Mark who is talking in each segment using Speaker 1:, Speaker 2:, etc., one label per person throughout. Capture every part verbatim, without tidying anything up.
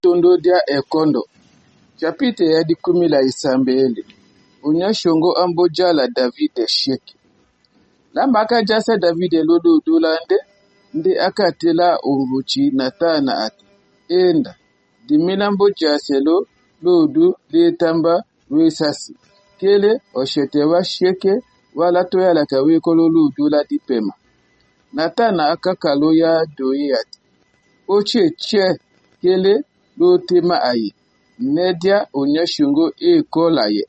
Speaker 1: tondo dia ekondo. Chapite ya di kumi la isambele. Unyashongo amboja la David sheki. Lamba aka jasa David lolo dolande. Ndi aka tela umbuchi natana ati. Enda. Dimina mboja selo lodu letamba wesasi. Kele oshetewa sheke wala toya la kaweko lolo dola dipema. Natana aka kaloya doi ati. Oche che kele lo tema ayi. Nedia onyeshungo e kola ye.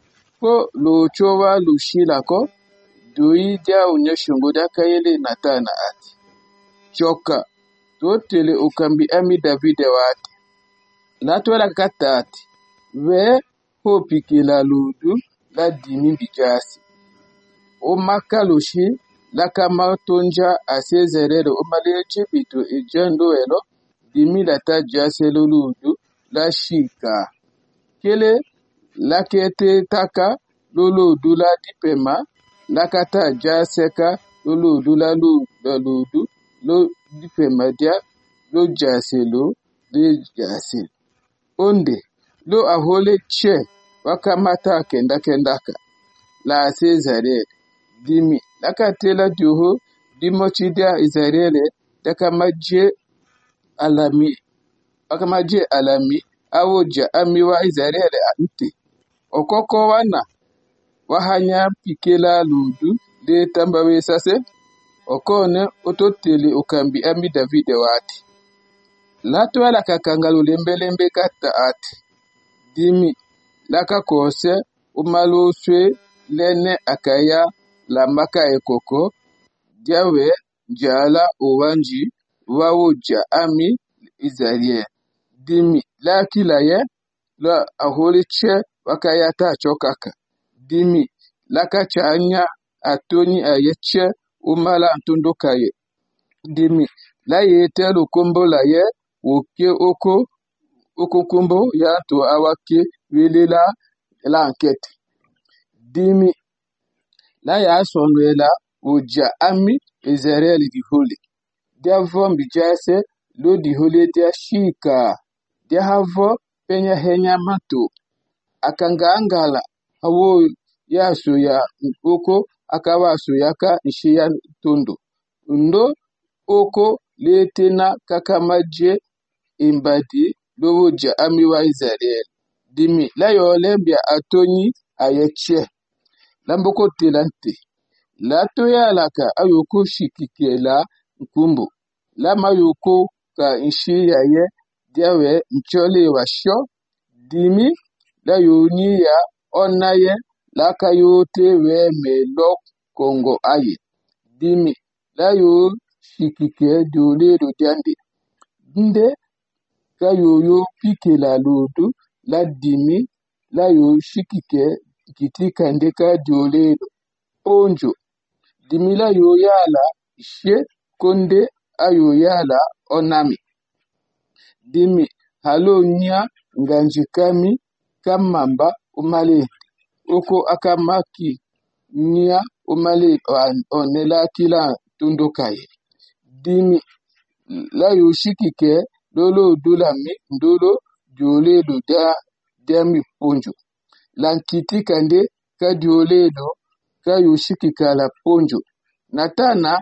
Speaker 1: Ko lo chowa lo shila ko. Doi dia onyeshungo da kayele natana ati. Choka. To tele ukambi ami Davide wati. Natwela kata ati. We hopi kila ludu la dimi bijasi. O makaloshi la kama tonja asezerero o maleche bitu ejendo elo dimi la ta jase luludu la shika. Kele la kete taka luludu la dipema la kata jaseka luludu la luludu lo dipema dia lo jase lo de jase. Onde lo ahole che wakamata kenda kendaka la asezerero. Dimi lakatela duho dimochidia Israele takamaje alami akamaje alami awoja amiwa Israele ante okoko wana wahanya pikela ludu de tambawe sase okone ototele ukambi ami Davide wati lato ala kakangalo lembelembe kata ati dimi lakakose umaloswe lene akaya la maka ekoko diawe jala owanji wawoja ami Israel dimi la kila ye la aholi che wakayata chokaka dimi la kachanya atoni ayeche umala antundoka ye dimi la yete lukombo la ye oke oko oko kombo ya to awake welela la enquête dimi la ya sonwela uja ami Israel di holi. Dia vom bijase lo di holi dia shika. Dia havo penya henya mato. Akanga angala hawo ya suya oko akawa suyaka nshia tondo. Undo oko letena kakamaje imbadi lo uja ami wa Israel. Dimi la yolembia atoni ayeche. Lamboko telante. La toya laka ayoko shikike la nkumbu. La mayoko ka inshi yaye diawe nchole wa sho. Dimi la yoni ya onaye la kayote we me lo Kongo aye. Dimi la yo shikike dole do diande. Dinde ka yo yo pike la lodu la dimi la yo shikike kitika ndeka dioledo onjo dimila yoyala she konde ayoyala onami dimi halo nya nganjikami kamamba umale oko akamaki nya umale onela kila tundokaye dimi la yoshikike lolo dulami ndolo dioledo da demi ponjo lankiti kande ka dioledo ka yoshiki kala ponjo. Natana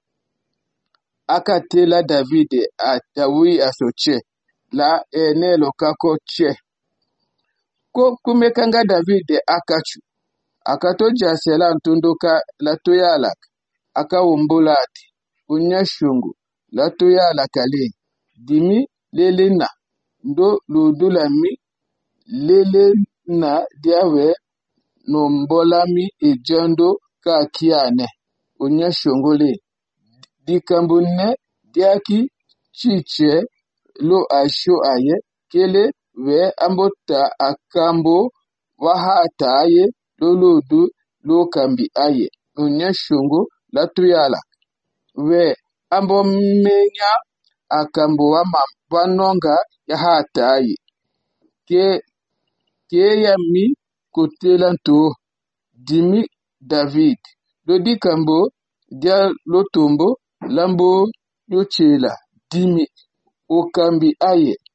Speaker 1: akatela Davide atawi asoche la enelo kako che. Ko kumekanga Davide akachu. Akatoja sela ntundoka la toyalak. Akawumbulati. Unyashungu la toyala kale. Dimi lelena. Ndo ludulami lele na diawe no mbolami ejando ka kiane onyashongole dikambune diaki chiche lo asho aye kele we ambota akambo wahata aye lolodu lo kambi aye onyashongo la tuyala we ambo menya akambo wa mabwanonga ya hata aye ke Keya mi kotelanto dimi David. Lodi kambo dia lotombo lambo yochela dimi okambi aye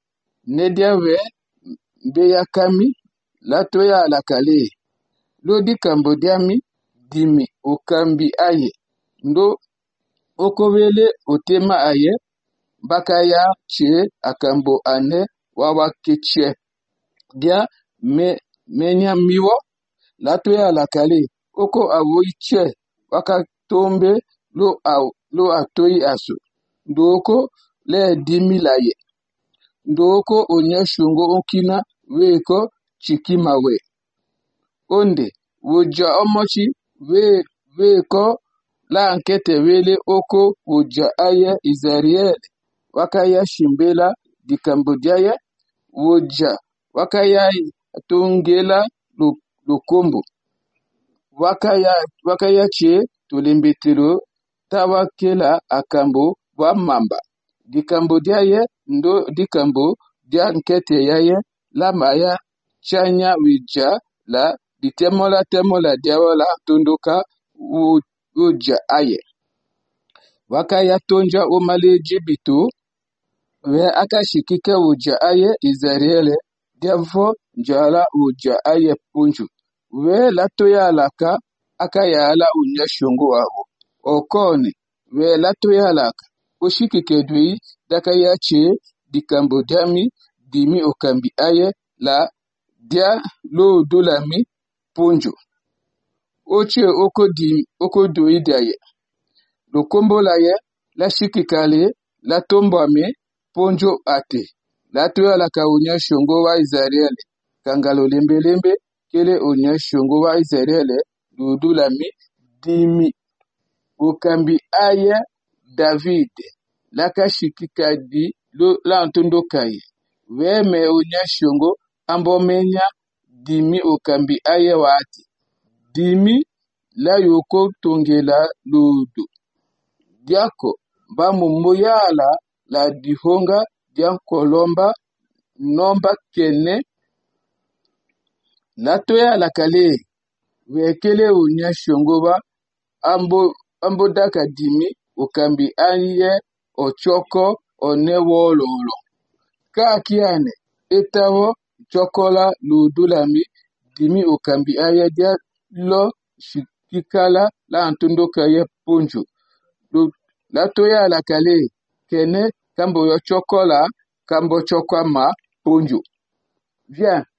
Speaker 1: Nediawe Beya Kami, Latoya Alakale, Lodi Kambodiami, Dimi, Okambi Aye, Ndo Okowele Otema Aye, Bakaya Che Akambo Ane, Wawa Keche, Dia Me Menya Miwo, Latoya Alakale, Oko Awoiche, Waka Tombe, Lo Aw, Lo Atoyi Asu, Ndoko Le Dimi Laye. Ndoko onye shungo okina weko chikimawe. Onde, woja omochi we weko la ankete wele oko woja aye Izariel. Wakaya shimbela di Cambodia woja. Wakaya tungela lukombo. Wakaya, wakaya che tolembetelo tawakela akambo wa mamba. Di Cambodia ye ndo di Cambo dia nkete yaye la maya chanya wija la di temola temola diawola tunduka uja aye. Wakaya tonja omale jibitu we akashikike uja aye Izariele diavo njala uja aye punju. We latoya alaka akaya ala unya shungu wabo. Okone we latoya alaka Oshikike dwi dakaya che di Cambodiami dimi okambi aye la dia lo dolami ponjo. Oche oko di oko doi daye. Lo kombo la ye la shikikale la tombame ponjo ate. La tuya la ka unya shongo wa Izariele. Kangalo lembe lembe kele unya shongo wa Izariele lo dolami dimi okambi aye David. Laka shikika di lo la antondo kai. Weme unya shongo ambomenya dimi okambi aye wati. Dimi la yoko tongela ludu. Diako ba mumoyala la dihonga dian kolomba nomba kene. Latoya la kale. Wekele unya shongo ba ambo ambo daka dimi okambi aye ochoko onewololo. Kakiane etawo chokola ludulami dimi okambi aya dia lo shikikala la antundo kaye punju. La toya la kale kene kambo yo chokola kambo chokwa ma punju. Bien,